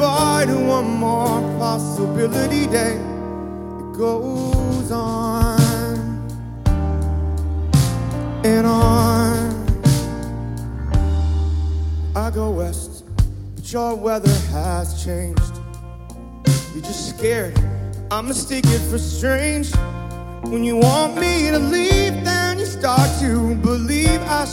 avoid one more possibility day. It goes on and on. I go west, but your weather has changed. You're just scared I mistake it for strange. When you want me to leave, then you start to believe I